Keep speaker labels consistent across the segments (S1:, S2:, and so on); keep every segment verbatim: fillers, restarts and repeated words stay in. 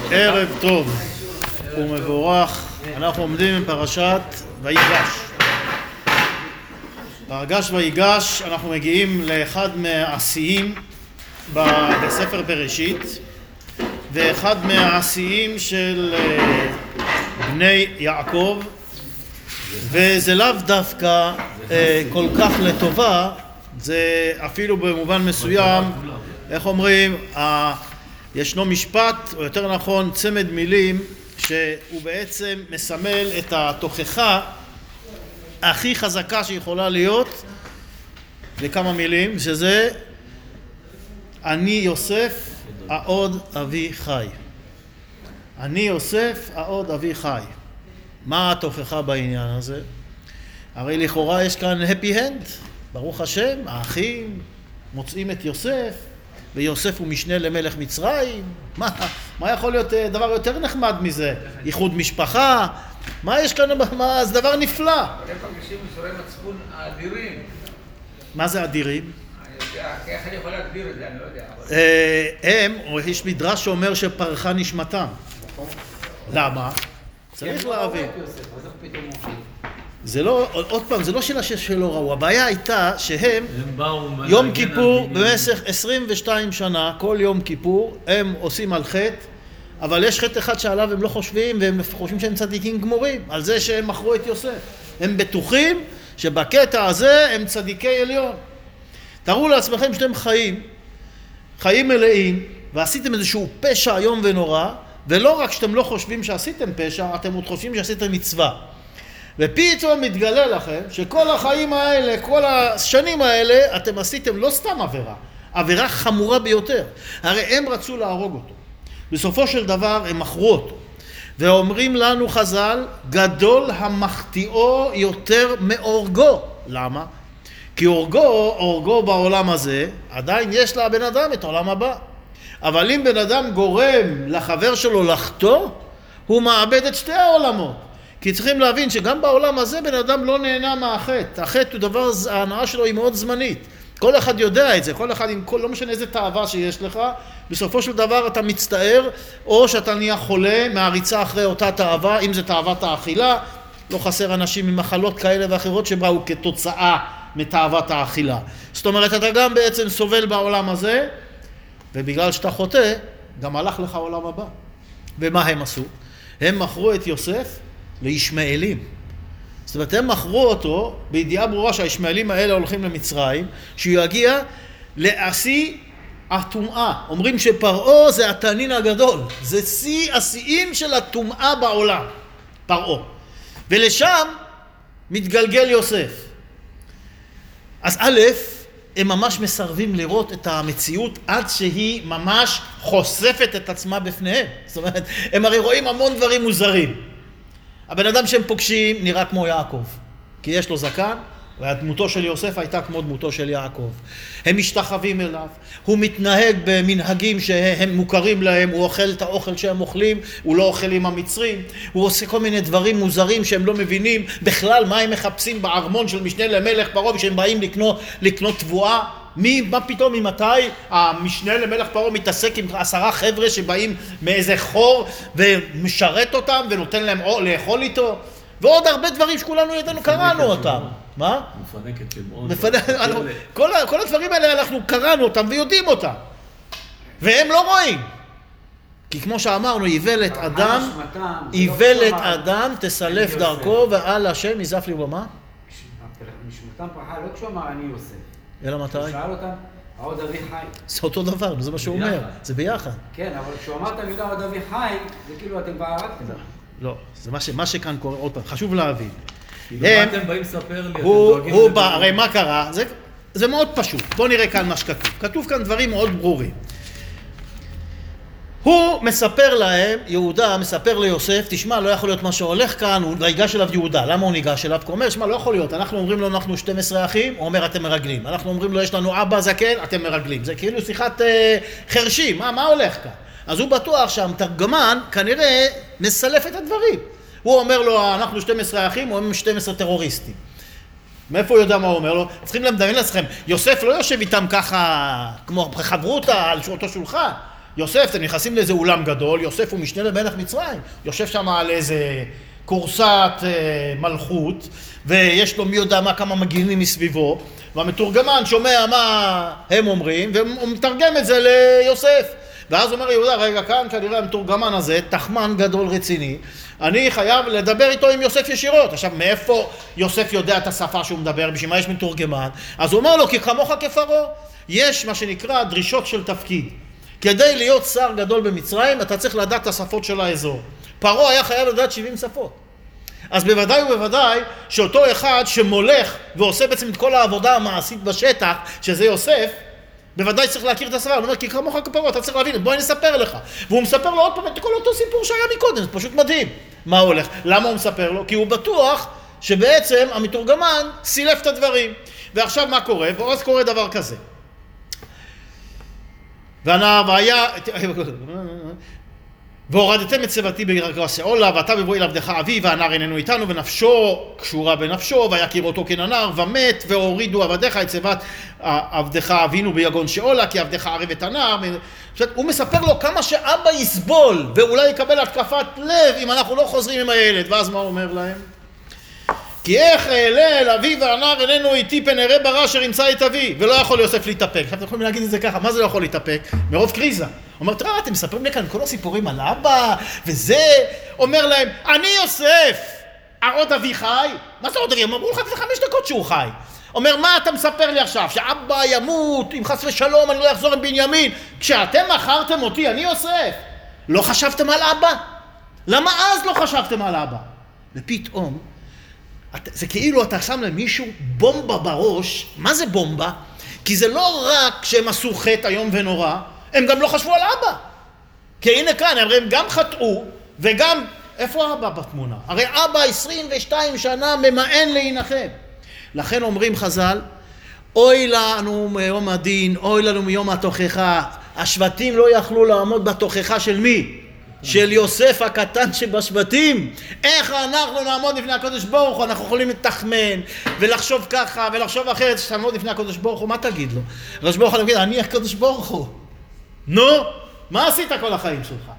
S1: ערב טוב ומבורך. אנחנו עומדים בפרשת ויגש. פרשת ויגש אנחנו מגיעים לאחד מהעשיים בספר בראשית, ואחד מהעשיים של בני יעקב, וזה לאו דווקא כל כך לטובה, זה אפילו במובן מסוים, איך אומרים, ישנו משפט, או יותר נכון צמד מילים, שהוא בעצם מסמל את התוכחה הכי חזקה שיכולה להיות לכמה מילים, שזה אני יוסף העוד אבי חי. אני יוסף העוד אבי חי. מה התוכחה בעניין הזה? הרי לכאורה יש כאן happy hand, ברוך השם, האחים מוצאים את יוסף, ויוסף הוא משנה למלך מצרים. מה, מה יכול להיות דבר יותר נחמד מזה? איחוד משפחה? מה יש כאן? מה, זה דבר נפלא.
S2: אתם פגשים מסורי מצפון אדירים.
S1: מה זה אדירים?
S2: אני יודע, איך אני יכול להגדיר את זה? אני לא יודע.
S1: הם, או יש מדרש שאומר שפרחה נשמתם. למה? צריך להבין. זה לא, עוד פעם, זה לא שאלה שלא ראו, הבעיה הייתה שהם יום כיפור במשך עשרים ושתיים שנה, כל יום כיפור הם עושים על חטא, אבל יש חטא אחד שעליו הם לא חושבים, והם חושבים שהם צדיקים גמורים על זה שהם מכרו את יוסף. הם בטוחים שבקטע הזה הם צדיקי עליון. תראו לעצמכם שאתם חיים חיים מלאים ועשיתם איזשהו פשע היום ונורא, ולא רק שאתם לא חושבים שעשיתם פשע, אתם עוד חושבים שעשיתם מצווה, ופתאום מתגלה לכם שכל החיים האלה, כל השנים האלה, אתם עשיתם לא סתם עבירה, עבירה חמורה ביותר. הרי הם רצו להרוג אותו. בסופו של דבר הם מכרו אותו. ואומרים לנו חז"ל, גדול המחטיאו יותר מאורגו. למה? כי אורגו, אורגו בעולם הזה, עדיין יש לבן אדם את העולם הבא. אבל אם בן אדם גורם לחבר שלו לחטוא, הוא מאבד את שתי העולמות. כי צריכים להבין שגם בעולם הזה בן אדם לא נהנה מהחטא. החטא הוא דבר, ההנאה שלו היא מאוד זמנית. כל אחד יודע את זה, כל אחד, עם כל, לא משנה איזה תאווה שיש לך, בסופו של דבר אתה מצטער, או שאתה נהיה חולה מהריצה אחרי אותה תאווה, אם זה תאוות האכילה, לא חסר אנשים עם מחלות כאלה ואחרות שבאו כתוצאה מתאוות האכילה. זאת אומרת, אתה גם בעצם סובל בעולם הזה, ובגלל שאתה חוטא, גם הלך לך העולם הבא. ומה הם עשו? הם מכרו את יוסף לישמעאלים. זאת אומרת, הם מכרו אותו בידיעה ברורה שהישמעאלים האלה הולכים למצרים, שהוא יגיע לעשי הטומאה. אומרים שפרעה זה התנין הגדול. זה שיא השיאים של הטומאה בעולם. פרעה. ולשם מתגלגל יוסף. אז א', הם ממש מסרבים לראות את המציאות עד שהיא ממש חושפת את עצמה בפניהם. זאת אומרת, הם הרי רואים המון דברים מוזרים. הבן אדם שהם פוגשים נראה כמו יעקב, כי יש לו זקן, והדמותו של יוסף הייתה כמו דמותו של יעקב. הם משתחווים אליו, הוא מתנהג במנהגים שהם מוכרים להם, הוא אוכל את האוכל שהם אוכלים, הוא לא אוכל עם המצרים, הוא עושה כל מיני דברים מוזרים שהם לא מבינים בכלל מה הם מחפשים בארמון של משנה למלך פרעה, כשהם באים לקנות, לקנות תבואה. מי, מה פתאום, ממתי המשנה למלך פרעה מתעסק עם עשרה חבר'ה שבאים מאיזה חור ומשרת אותם ונותן להם לאכול איתו, ועוד הרבה דברים שכולנו ידענו, קראנו אותם. מה?
S3: מפנקת שמעון.
S1: כל, כל הדברים האלה אנחנו קראנו אותם ויודעים אותם. והם לא רואים. כי כמו שאמרנו, איוולת אדם, איוולת אדם תסלף דרכו ועל השם יזף לי במה?
S4: נשמתם פרחה, לא כשהוא אמר אני יוסף.
S1: אלא מתי?
S4: הוא שאל אותם, העוד אבי חי.
S1: זה אותו דבר, זה מה שהוא אומר, זה ביחד.
S4: כן, אבל כשהוא אמר את המילה עוד אבי חי, זה כאילו אתם בערקתם.
S1: לא, זה מה, ש, מה שכאן קורה, עוד פעם, חשוב להבין.
S3: מה אתם באים לספר לי?
S1: הוא, הוא בא, הרי מה קרה? זה, זה מאוד פשוט. בואו נראה כאן מה שכתוב. כתוב כאן דברים מאוד ברורים. הוא מספר להם, יהודה מספר ליוסף, תשמע, לא יכול להיות מה שהולך כאן, הוא ניגש אליו יהודה. למה הוא ניגש אליו? הוא אומר, שמע, לא יכול להיות. אנחנו אומרים לו, אנחנו שנים עשר אחים, הוא אומר, אתם מרגלים. אנחנו אומרים לו, יש לנו אבא זקן, אתם מרגלים. זה כאילו שיחת אה, חרשים. מה, מה הולך כאן? אז הוא בטוח שהמתרגמן כנראה מסלף את הדברים. הוא אומר לו, אנחנו שנים עשר אחים, הוא אומר, שנים עשר טרוריסטים. מאיפה הוא יודע מה הוא אומר לו? צריכים לדמיין לעצמכם, יוסף לא יושב איתם ככה, כמו חברותה על אותו שולחן. יוסף, אתם נכנסים לאיזה אולם גדול, יוסף הוא משנה למלך מצרים, יושב שם על איזה קורסת אה, מלכות, ויש לו מי יודע מה כמה מגינים מסביבו, והמתורגמן שומע מה הם אומרים, והוא מתרגם את זה ליוסף. ואז אומר יהודה, רגע, כאן כנראה המתורגמן הזה, תחמן גדול רציני, אני חייב לדבר איתו עם יוסף ישירות. עכשיו, מאיפה יוסף יודע את השפה שהוא מדבר? בשביל מה יש מתורגמן? אז הוא אומר לו, כי כמוך כפרעה, יש מה שנקרא דרישות של תפקיד. כדי להיות שר גדול במצרים, אתה צריך לדעת את השפות של האזור. פרעה היה חייב לדעת שבעים שפות. אז בוודאי ובוודאי שאותו אחד שמולך ועושה בעצם את כל העבודה המעשית בשטח, שזה יוסף, בוודאי צריך להכיר את השפה. הוא אומר, כי כמוך כפרעה, אתה צריך להבין, בואי נספר לך. והוא מספר לו עוד פעם את כל אותו סיפור שהיה מקודם, זה פשוט מדהים. מה הולך? למה הוא מספר לו? כי הוא בטוח שבעצם המתורגמן סילף את הדברים. ועכשיו מה קורה? ואז קורה דבר כזה. והנער והיה... והורדתם את צבתי בגרגר שאולה, ואתה בבואי אל עבדך אבי, והנער איננו איתנו, ונפשו קשורה בנפשו, ויכיר אותו כנער, ומת, והורידו עבדיך את צבת עבדך אבינו ביגון שאולה, כי עבדך ערב את הנער. הוא מספר לו כמה שאבא יסבול, ואולי יקבל התקפת לב, אם אנחנו לא חוזרים עם הילד. ואז מה הוא אומר להם? כי איך אעלה אל אבי והנער איננו איתי פן אראה ברע אשר ימצא את אבי, ולא יכול יוסף להתאפק. עכשיו אתם יכולים להגיד את זה ככה, מה זה לא יכול להתאפק? מרוב קריזה. הוא אומר, תראה, אתם מספרים לי כאן כל הסיפורים על אבא, וזה אומר להם, אני יוסף, עוד אבי חי? מה זה עוד אבי? אמרו לך זה חמש דקות שהוא חי. אומר, מה אתה מספר לי עכשיו? שאבא ימות, אם חס ושלום אני לא אחזור עם בנימין. כשאתם מכרתם אותי, אני יוסף. לא חשבתם על אבא? למה אז לא חשבתם על אבא? ופתאום, זה כאילו אתה שם למישהו בומבה בראש. מה זה בומבה? כי זה לא רק שהם עשו חטא היום ונורא, הם גם לא חשבו על אבא. כי הנה כאן, הרי הם גם חטאו, וגם, איפה אבא בתמונה? הרי אבא עשרים ושתיים שנה ממאן להינחם. לכן אומרים חז"ל, אוי לנו מיום הדין, אוי לנו מיום התוכחה. השבטים לא יכלו לעמוד בתוכחה של מי? של יוסף הקטן שבשבטים. איך אנחנו נעמוד לפני הקדוש ברוך הוא? אנחנו יכולים לתחמן ולחשוב ככה ולחשוב אחרת. שתעמוד לפני הקדוש ברוך הוא, מה תגיד לו? הקדוש ברוך הוא נגיד, אני הקדוש ברוך הוא. נו, מה עשית כל החיים שלך?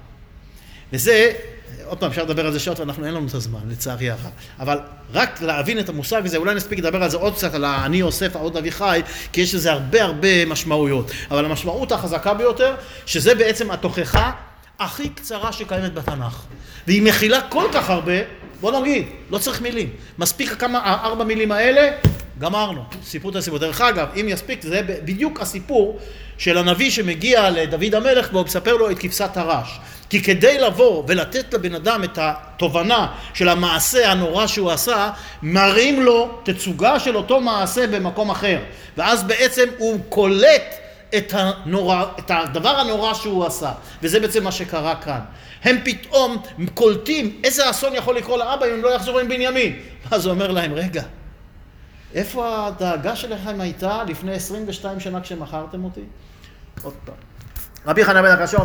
S1: וזה, עוד פעם אפשר לדבר על זה שעות ואנחנו אין לנו את הזמן, לצערי הרב. אבל רק להבין את המושג הזה, אולי נספיק לדבר על זה עוד קצת, על אני יוסף, עוד אבי חי, כי יש לזה הרבה הרבה משמעויות. אבל המשמעות החזקה ביותר, שזה בעצם התוכחה הכי קצרה שקיימת בתנ"ך. והיא מכילה כל כך הרבה, בוא נגיד, לא צריך מילים. מספיק כמה, ארבע מילים האלה, גמרנו. סיפור את הסיפור. דרך אגב, אם יספיק, זה בדיוק הסיפור של הנביא שמגיע לדוד המלך, והוא מספר לו את כבשת הרש. כי כדי לבוא ולתת לבן אדם את התובנה של המעשה הנורא שהוא עשה, מראים לו תצוגה של אותו מעשה במקום אחר. ואז בעצם הוא קולט את הנורא, את הדבר הנורא שהוא עשה. וזה בעצם מה שקרה כאן. הם פתאום קולטים איזה אסון יכול לקרוא לאבא אם הם לא יחזרו עם בנימין. אז הוא אומר להם, רגע, איפה הדאגה שלכם הייתה לפני עשרים ושתיים שנה כשמכרתם אותי? עוד פעם. רבי חנן בן עקשיא